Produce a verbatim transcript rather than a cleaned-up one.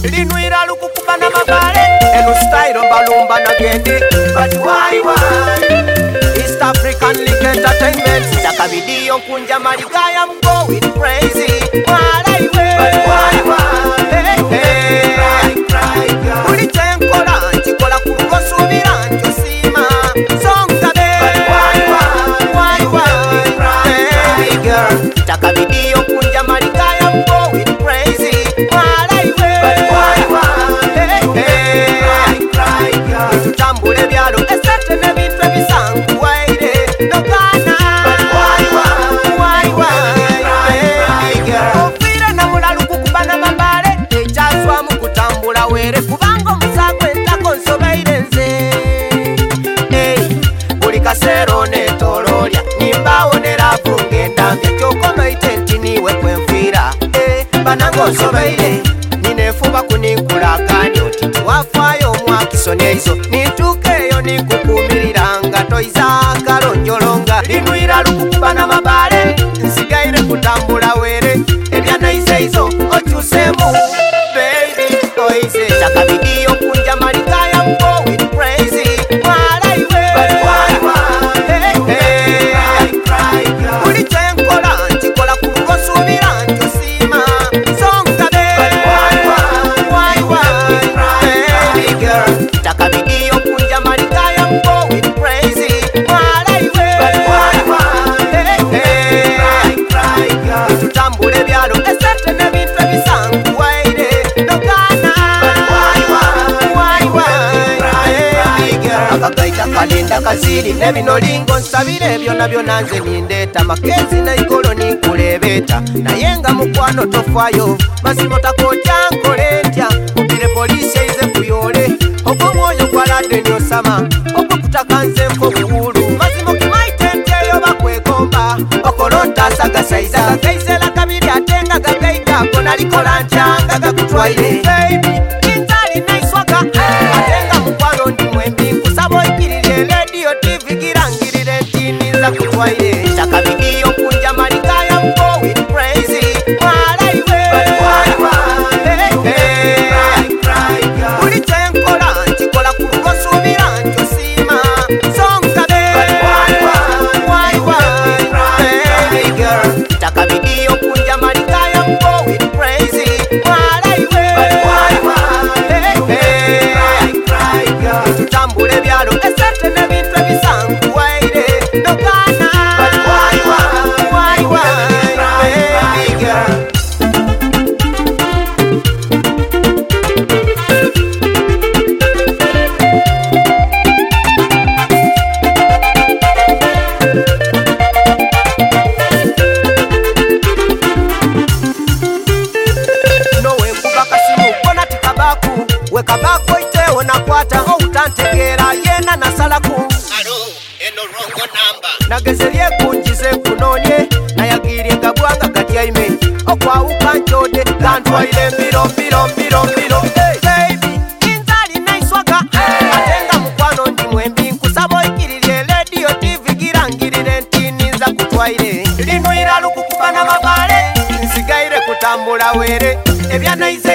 linwira lukukuba na mabale eno style mbalumba na gende but why why East African League Entertainment taka video kunja maligaya mgo with crazy wala iwe but why why hey, hey. Cry, cry, girl ulitenkola nchikola kurugosubira nchosima songa be but why why why why cry, hey, girl taka video kunja maligaya mgo with crazy wala iwe but why why hey, hey. Cry, cry, girl tutambule byalo esete ne bintu ebisangu waire nokana but why why why why hey, girl ofira na mulalu kukubana mambale echaswa mu kutambula were kubango musagwe ntako nsobeire nze hey buli kasero ne tololya nimbawo ne ravu ngendambye kyokono itenti niwe kwenfira hey banango nsobeire ninefuba kunikulagani oti tiwafayo omwakiso neizo nitukeyo nikukumirira nga toiza kalonjolonga linwira lukukuba na mabale nsigaire kutambula were ebyanaize okyusemu baby oize taka bidiyo kunja maligaya mgo with crazy wala iwe but why why hey, hey. Cry, cry, girl ulitenkola ntikola kurugosubira ntosima songa be but why why why why cry, hey, girl taka bidiyo kunja maligaya mgo with crazy wala iwe but why why hey, hey. Cry, cry, girl tutambule byalo esete ne bintu ebisangu waire nokana but why why why why cry, girl akagaita kalinda kaziri nebinolingo nsabire byona byona nze nindeta makezi naigolo nikulebeta naye nga mukwano tofayo masimo takotya nkole ntya mubire polisi eize kuyole ogwo mwoyo gwaladde nyosama ogwo kutaka nze nfo buwulu mazimo kimaitenteyo bakwegomba okolota sagasaiza gagaizela kabiri atenga gagaitako nalikola ntyanga gakutwaire baby intali naiswaka atenga mukwano ndi mwembi nkusaba oikirire radio tv girangirire ntiniza kutwaire taka bidiyo kunja maligaya mgo with crazy wala iwe but why why hey, hey. Cry, cry, girl ulitenkola ntikola kurugosubira ntosima songa be but why why why why cry, hey, girl taka bidiyo kunja maligaya mgo with crazy wala iwe but why why hey, hey. Cry, cry, girl tutambule byalo esete ne bintu ebisangu waire nokana but why why why why cry, girl nowe kubaka simu kona tikabaku wekabako itewo nakwata outantegera yena nasalaku alo eno rongo namba nagezerie kunjize kunonye nayagirie gabwanga gatyaime okwawuka nchode gantwaile mbiro mbiro mbiro mbiro hey, baby intali naiswaga hey. Atenga mukwano ndi mwembi nkusaba oikirire radio tv girangirire ntiniza kutwaire linwira lukukuba na mabale nsigaire kutambula were ebyanaize